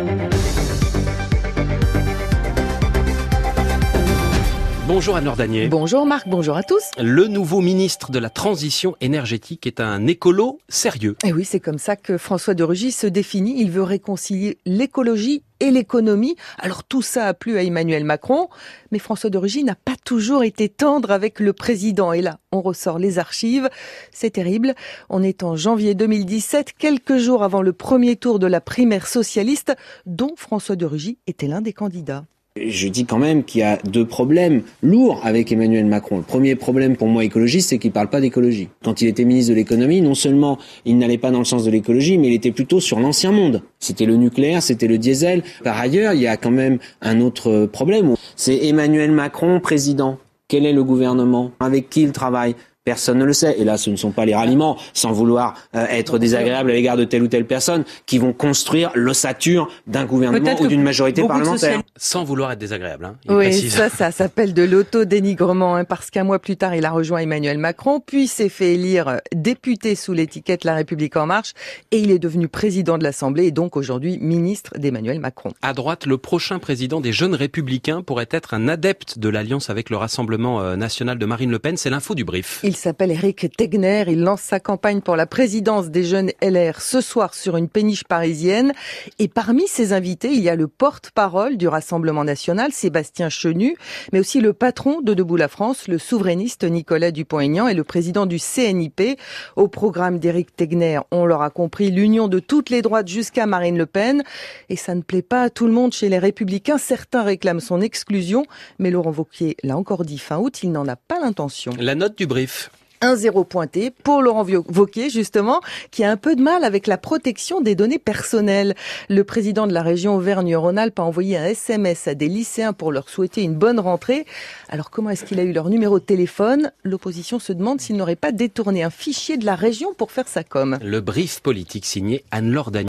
Bonjour Anne-Laure Danier. Bonjour Marc, bonjour à tous. Le nouveau ministre de la Transition énergétique est un écolo sérieux. Et oui, c'est comme ça que François de Rugy se définit. Il veut réconcilier l'écologie et l'économie. Alors tout ça a plu à Emmanuel Macron, mais François de Rugy n'a pas toujours été tendre avec le président. Et là, on ressort les archives. C'est terrible. On est en janvier 2017, quelques jours avant le premier tour de la primaire socialiste, dont François de Rugy était l'un des candidats. Je dis quand même qu'il y a deux problèmes lourds avec Emmanuel Macron. Le premier problème pour moi écologiste, c'est qu'il parle pas d'écologie. Quand il était ministre de l'économie, non seulement il n'allait pas dans le sens de l'écologie, mais il était plutôt sur l'ancien monde. C'était le nucléaire, c'était le diesel. Par ailleurs, il y a quand même un autre problème. C'est Emmanuel Macron, président. Quel est le gouvernement? Avec qui il travaille? Personne ne le sait. Et là, ce ne sont pas les ralliements, sans vouloir être désagréable à l'égard de telle ou telle personne, qui vont construire l'ossature d'un gouvernement ou d'une majorité parlementaire. Sans vouloir être désagréable, hein, Oui, précise. ça s'appelle de l'autodénigrement, parce qu'un mois plus tard, il a rejoint Emmanuel Macron, puis s'est fait élire député sous l'étiquette La République En Marche, et il est devenu président de l'Assemblée, et donc aujourd'hui ministre d'Emmanuel Macron. À droite, le prochain président des Jeunes Républicains pourrait être un adepte de l'alliance avec le Rassemblement national de Marine Le Pen. C'est l'info du brief. Il s'appelle Éric Tegner, il lance sa campagne pour la présidence des Jeunes LR ce soir sur une péniche parisienne. Et parmi ses invités, il y a le porte-parole du Rassemblement national, Sébastien Chenu, mais aussi le patron de Debout la France, le souverainiste Nicolas Dupont-Aignan et le président du CNIP. Au programme d'Éric Tegner, on l'aura compris, l'union de toutes les droites jusqu'à Marine Le Pen. Et ça ne plaît pas à tout le monde chez les Républicains. Certains réclament son exclusion, mais Laurent Wauquiez l'a encore dit fin août, il n'en a pas l'intention. La note du brief. 1-0 pointé pour Laurent Wauquiez, justement, qui a un peu de mal avec la protection des données personnelles. Le président de la région Auvergne-Rhône-Alpes a envoyé un SMS à des lycéens pour leur souhaiter une bonne rentrée. Alors, comment est-ce qu'il a eu leur numéro de téléphone? L'opposition se demande s'il n'aurait pas détourné un fichier de la région pour faire sa com. Le brief politique signé Anne-Laure Danier.